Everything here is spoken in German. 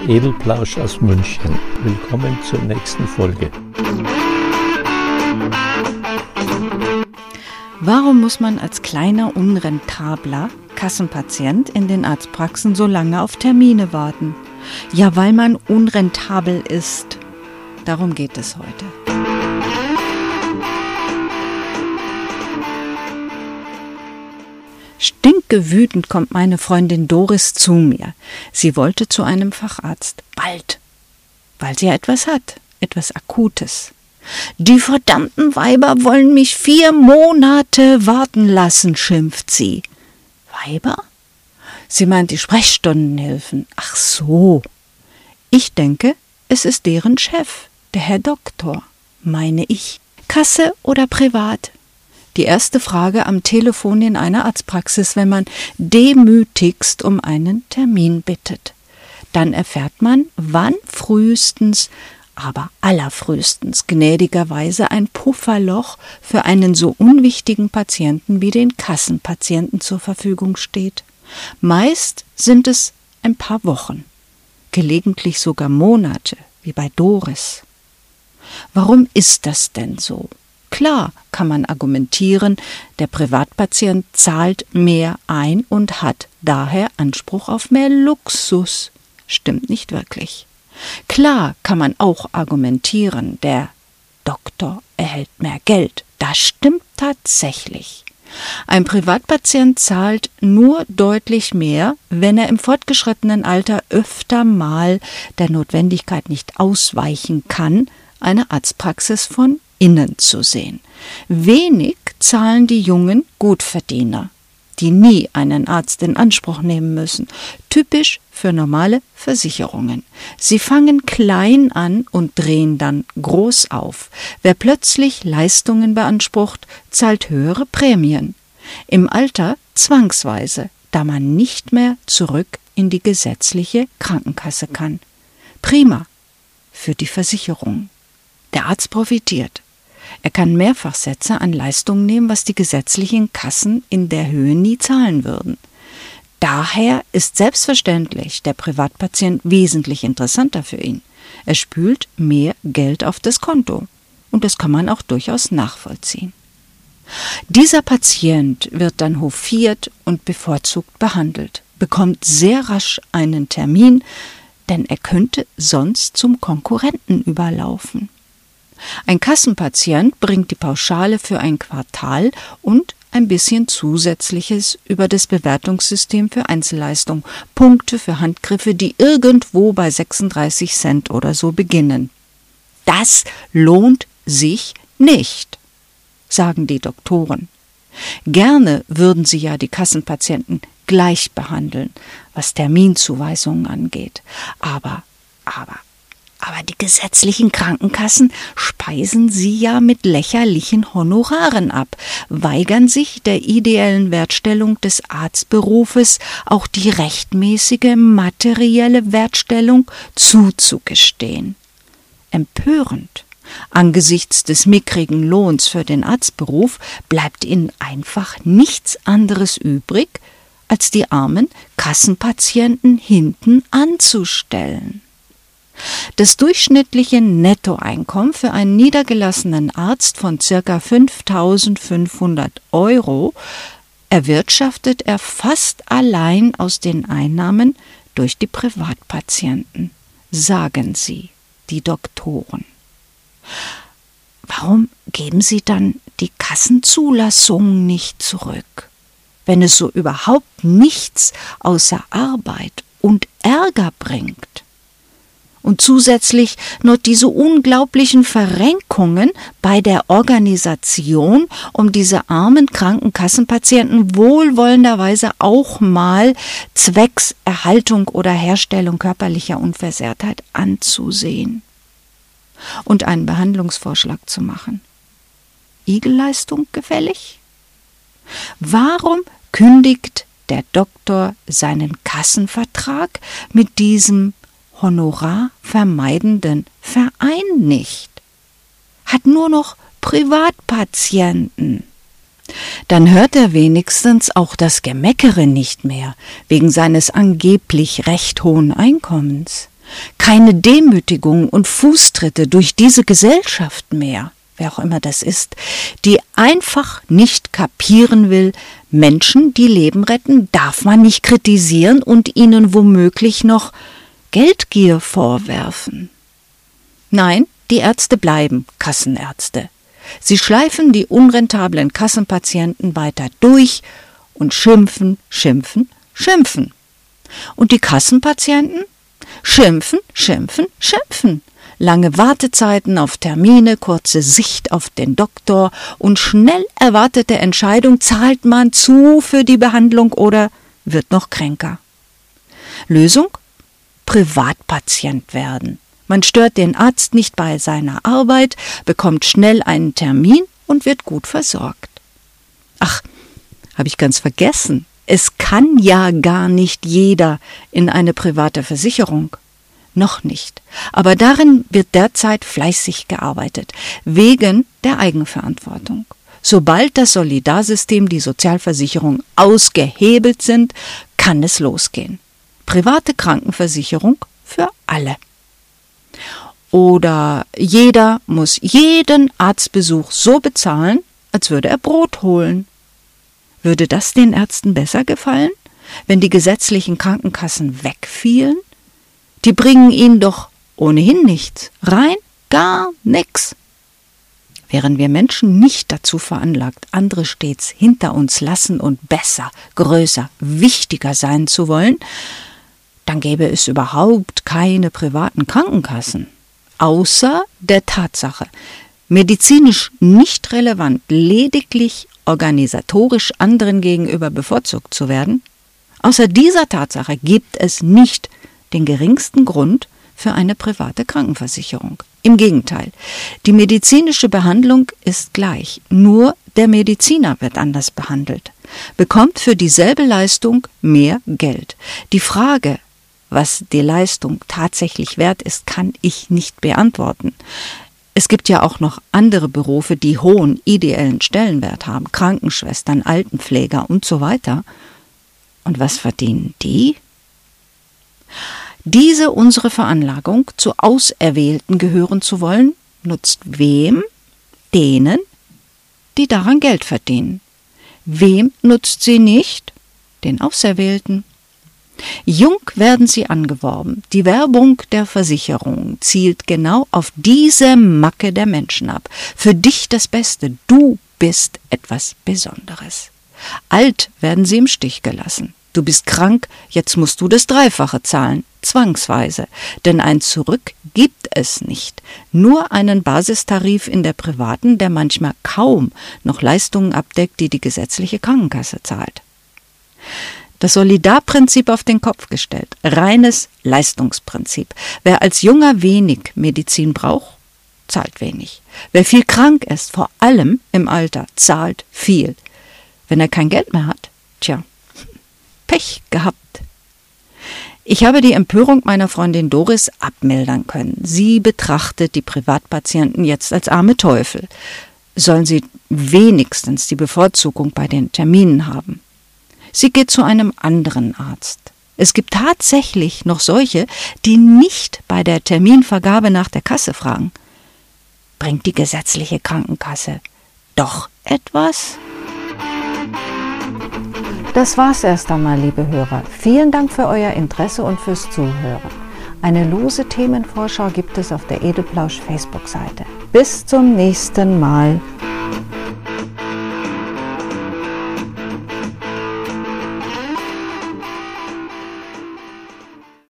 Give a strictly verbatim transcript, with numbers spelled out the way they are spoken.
Edelplausch aus München. Willkommen zur nächsten Folge. Warum muss man als kleiner, unrentabler Kassenpatient in den Arztpraxen so lange auf Termine warten? Ja, weil man unrentabel ist. Darum geht es heute. Stinkewütend kommt meine Freundin Doris zu mir. Sie wollte zu einem Facharzt. Bald. Weil sie ja etwas hat. Etwas Akutes. Die verdammten Weiber wollen mich vier Monate warten lassen, schimpft sie. Weiber? Sie meint die Sprechstundenhilfen. Ach so. Ich denke, es ist deren Chef, der Herr Doktor, meine ich. Kasse oder privat? Die erste Frage am Telefon in einer Arztpraxis, wenn man demütigst um einen Termin bittet. Dann erfährt man, wann frühestens, aber allerfrühestens gnädigerweise ein Pufferloch für einen so unwichtigen Patienten wie den Kassenpatienten zur Verfügung steht. Meist sind es ein paar Wochen, gelegentlich sogar Monate, wie bei Doris. Warum ist das denn so? Klar kann man argumentieren, der Privatpatient zahlt mehr ein und hat daher Anspruch auf mehr Luxus. Stimmt nicht wirklich. Klar kann man auch argumentieren, der Doktor erhält mehr Geld. Das stimmt tatsächlich. Ein Privatpatient zahlt nur deutlich mehr, wenn er im fortgeschrittenen Alter öfter mal der Notwendigkeit nicht ausweichen kann, eine Arztpraxis von innen zu sehen. Wenig zahlen die jungen Gutverdiener, die nie einen Arzt in Anspruch nehmen müssen, typisch für normale Versicherungen. Sie fangen klein an und drehen dann groß auf. Wer plötzlich Leistungen beansprucht, zahlt höhere Prämien. Im Alter zwangsweise, da man nicht mehr zurück in die gesetzliche Krankenkasse kann. Prima für die Versicherung. Der Arzt profitiert. Er kann Mehrfachsätze an Leistungen nehmen, was die gesetzlichen Kassen in der Höhe nie zahlen würden. Daher ist selbstverständlich der Privatpatient wesentlich interessanter für ihn. Er spült mehr Geld auf das Konto. Und das kann man auch durchaus nachvollziehen. Dieser Patient wird dann hofiert und bevorzugt behandelt, bekommt sehr rasch einen Termin, denn er könnte sonst zum Konkurrenten überlaufen. Ein Kassenpatient bringt die Pauschale für ein Quartal und ein bisschen Zusätzliches über das Bewertungssystem für Einzelleistung, Punkte für Handgriffe, die irgendwo bei sechsunddreißig Cent oder so beginnen. Das lohnt sich nicht, sagen die Doktoren. Gerne würden sie ja die Kassenpatienten gleich behandeln, was Terminzuweisungen angeht. Aber, aber, Aber die gesetzlichen Krankenkassen speisen sie ja mit lächerlichen Honoraren ab, weigern sich der ideellen Wertstellung des Arztberufes auch die rechtmäßige materielle Wertstellung zuzugestehen. Empörend. Angesichts des mickrigen Lohns für den Arztberuf bleibt ihnen einfach nichts anderes übrig, als die armen Kassenpatienten hinten anzustellen. Das durchschnittliche Nettoeinkommen für einen niedergelassenen Arzt von ca. fünftausendfünfhundert Euro erwirtschaftet er fast allein aus den Einnahmen durch die Privatpatienten, sagen sie, die Doktoren. Warum geben sie dann die Kassenzulassungen nicht zurück, wenn es so überhaupt nichts außer Arbeit und Ärger bringt? Und zusätzlich noch diese unglaublichen Verrenkungen bei der Organisation, um diese armen Krankenkassenpatienten wohlwollenderweise auch mal zwecks Erhaltung oder Herstellung körperlicher Unversehrtheit anzusehen und einen Behandlungsvorschlag zu machen. Igelleistung gefällig? Warum kündigt der Doktor seinen Kassenvertrag mit diesem honorarvermeidenden Verein nicht? Hat nur noch Privatpatienten. Dann hört er wenigstens auch das Gemeckere nicht mehr, wegen seines angeblich recht hohen Einkommens. Keine Demütigung und Fußtritte durch diese Gesellschaft mehr, wer auch immer das ist, die einfach nicht kapieren will, Menschen, die Leben retten, darf man nicht kritisieren und ihnen womöglich noch Geldgier vorwerfen. Nein, die Ärzte bleiben Kassenärzte. Sie schleifen die unrentablen Kassenpatienten weiter durch und schimpfen, schimpfen, schimpfen. Und die Kassenpatienten schimpfen, schimpfen, schimpfen. Lange Wartezeiten auf Termine, kurze Sicht auf den Doktor und schnell erwartete Entscheidung, zahlt man zu für die Behandlung oder wird noch kränker. Lösung? Privatpatient werden. Man stört den Arzt nicht bei seiner Arbeit, bekommt schnell einen Termin und wird gut versorgt. Ach, habe ich ganz vergessen. Es kann ja gar nicht jeder in eine private Versicherung. Noch nicht. Aber darin wird derzeit fleißig gearbeitet, wegen der Eigenverantwortung. Sobald das Solidarsystem, die Sozialversicherung ausgehebelt sind, kann es losgehen. Private Krankenversicherung für alle. Oder jeder muss jeden Arztbesuch so bezahlen, als würde er Brot holen. Würde das den Ärzten besser gefallen, wenn die gesetzlichen Krankenkassen wegfielen? Die bringen ihnen doch ohnehin nichts, rein gar nichts. Wären wir Menschen nicht dazu veranlagt, andere stets hinter uns lassen und besser, größer, wichtiger sein zu wollen, dann gäbe es überhaupt keine privaten Krankenkassen. Außer der Tatsache, medizinisch nicht relevant, lediglich organisatorisch anderen gegenüber bevorzugt zu werden, außer dieser Tatsache gibt es nicht den geringsten Grund für eine private Krankenversicherung. Im Gegenteil, die medizinische Behandlung ist gleich, nur der Mediziner wird anders behandelt, bekommt für dieselbe Leistung mehr Geld. Die Frage, was die Leistung tatsächlich wert ist, kann ich nicht beantworten. Es gibt ja auch noch andere Berufe, die hohen ideellen Stellenwert haben, Krankenschwestern, Altenpfleger und so weiter. Und was verdienen die? Diese unsere Veranlagung, zu Auserwählten gehören zu wollen, nutzt wem? Denen, die daran Geld verdienen. Wem nutzt sie nicht? Den Auserwählten. Jung werden sie angeworben. Die Werbung der Versicherung zielt genau auf diese Macke der Menschen ab. Für dich das Beste, du bist etwas Besonderes. Alt werden sie im Stich gelassen. Du bist krank, jetzt musst du das Dreifache zahlen, zwangsweise. Denn ein Zurück gibt es nicht. Nur einen Basistarif in der privaten, der manchmal kaum noch Leistungen abdeckt, die die gesetzliche Krankenkasse zahlt. Das Solidarprinzip auf den Kopf gestellt. Reines Leistungsprinzip. Wer als Junger wenig Medizin braucht, zahlt wenig. Wer viel krank ist, vor allem im Alter, zahlt viel. Wenn er kein Geld mehr hat, tja, Pech gehabt. Ich habe die Empörung meiner Freundin Doris abmildern können. Sie betrachtet die Privatpatienten jetzt als arme Teufel. Sollen sie wenigstens die Bevorzugung bei den Terminen haben. Sie geht zu einem anderen Arzt. Es gibt tatsächlich noch solche, die nicht bei der Terminvergabe nach der Kasse fragen. Bringt die gesetzliche Krankenkasse doch etwas? Das war's erst einmal, liebe Hörer. Vielen Dank für euer Interesse und fürs Zuhören. Eine lose Themenvorschau gibt es auf der Edelplausch Facebook-Seite. Bis zum nächsten Mal.